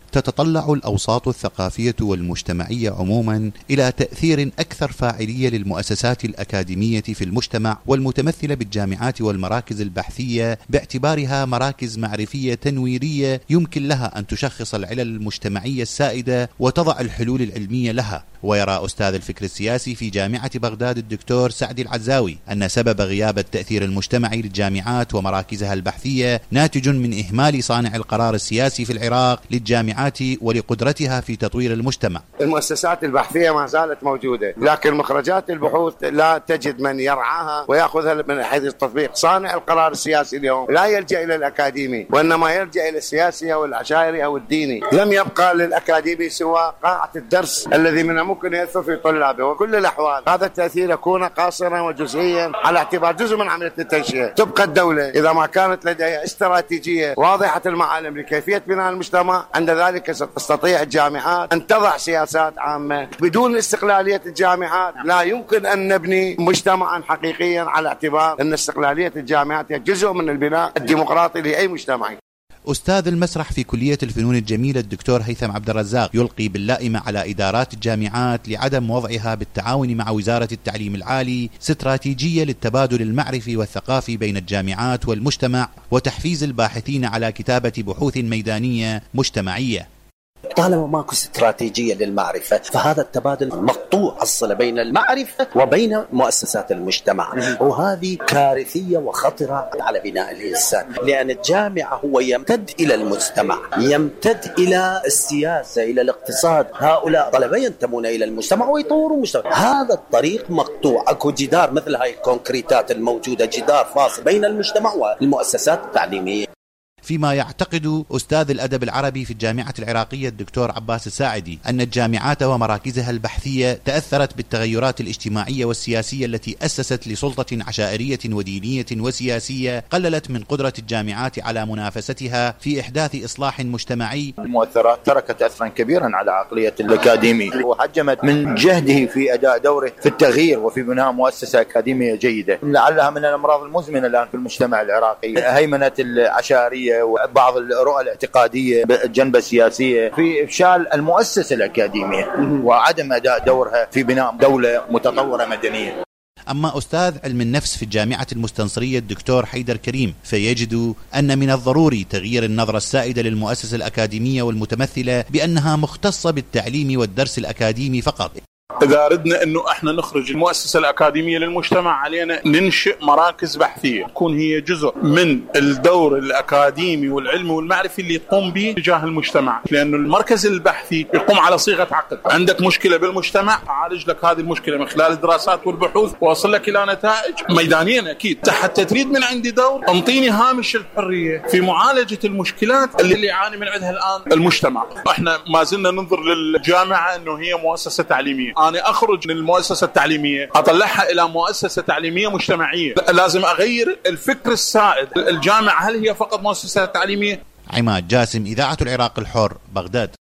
تتطلع الأوساط الثقافية والمجتمعية عموما إلى تأثير أكثر فاعلية للمؤسسات الأكاديمية في المجتمع والمتمثلة بالجامعات والمراكز البحثية باعتبارها مراكز معرفية تنويرية يمكن لها أن تشخص العلل المجتمعية السائدة وتضع الحلول العلمية لها. ويرى أستاذ الفكر السياسي في جامعة بغداد الدكتور سعدي العزاوي أن سبب غياب التأثير المجتمعي للجامعات ومراكزها البحثية ناتج من إهمال صانع القرار السياسي في العراق للجامعات ولقدرتها في تطوير المجتمع. المؤسسات البحثية ما زالت موجودة، لكن مخرجات البحوث لا تجد من يرعاها ويأخذها من حيث التطبيق. صانع القرار السياسي اليوم لا يلجأ إلى الأكاديمي، وإنما يلجأ إلى السياسي أو العشائري أو الديني. لم يبقى للأكاديمي سوى قاعة الدرس الذي من ممكن يأثر في طلابه. وكل الأحوال هذا التأثير يكون قاصرا وجزئيا على اعتبار جزء من عملية التنشئة. تبقى الدولة إذا ما كانت لديها استراتيجية واضحة المعالم لكيفية بناء المجتمع، عند ذلك ستستطيع الجامعات أن تضع سياسات عامة. بدون استقلالية الجامعات لا يمكن أن نبني مجتمعا حقيقيا، على اعتبار أن استقلالية الجامعات هي جزء من البناء الديمقراطي لأي مجتمع. أستاذ المسرح في كلية الفنون الجميلة الدكتور هيثم عبد الرزاق يلقي باللائمة على إدارات الجامعات لعدم وضعها بالتعاون مع وزارة التعليم العالي استراتيجية للتبادل المعرفي والثقافي بين الجامعات والمجتمع وتحفيز الباحثين على كتابة بحوث ميدانية مجتمعية. طالما ماكو استراتيجية للمعرفة فهذا التبادل مقطوع الصلة بين المعرفة وبين مؤسسات المجتمع، وهذه كارثية وخطرة على بناء الإنسان، لأن الجامعة هو يمتد إلى المجتمع، يمتد إلى السياسة، إلى الاقتصاد. هؤلاء طلبة ينتمون إلى المجتمع ويطوروا المجتمع. هذا الطريق مقطوع. أكو جدار مثل هاي الكونكريتات الموجودة، جدار فاصل بين المجتمع والمؤسسات التعليمية. فيما يعتقد أستاذ الأدب العربي في الجامعة العراقية الدكتور عباس الساعدي أن الجامعات ومراكزها البحثية تأثرت بالتغيرات الاجتماعية والسياسية التي أسست لسلطة عشائرية ودينية وسياسية قللت من قدرة الجامعات على منافستها في إحداث إصلاح مجتمعي. المؤثرات تركت أثرا كبيرا على عقلية الأكاديمي وحجمت من جهده في أداء دوره في التغيير وفي بناء مؤسسة أكاديمية جيدة. لعلها من الأمراض المزمنة الآن في المجتمع العراقي هيمنة العشائرية وبعض الرؤى الاعتقادية بالجنبة السياسية في إفشال المؤسسة الأكاديمية وعدم أداء دورها في بناء دولة متطورة مدنية. أما أستاذ علم النفس في الجامعة المستنصرية الدكتور حيدر كريم فيجد أن من الضروري تغيير النظرة السائدة للمؤسسة الأكاديمية والمتمثلة بأنها مختصة بالتعليم والدرس الأكاديمي فقط. إذا أردنا أنه إحنا نخرج المؤسسة الأكاديمية للمجتمع علينا ننشئ مراكز بحثية تكون هي جزء من الدور الأكاديمي والعلمي والمعرفي اللي يقوم به تجاه المجتمع، لأنه المركز البحثي يقوم على صيغة عقد. عندك مشكلة بالمجتمع أعالج لك هذه المشكلة من خلال الدراسات والبحوث وأصل لك إلى نتائج ميدانيا. أكيد حتى تريد من عندي دور انطيني هامش الحرية في معالجة المشكلات اللي يعاني من عندها الآن المجتمع. إحنا ما زلنا ننظر للجامعة أنه هي مؤسسة تعليمية. أنا أخرج من المؤسسة التعليمية أطلعها إلى مؤسسة تعليمية مجتمعية. لازم أغير الفكر السائد. الجامعة هل هي فقط مؤسسة تعليمية؟ عماد جاسم، إذاعة العراق الحر، بغداد.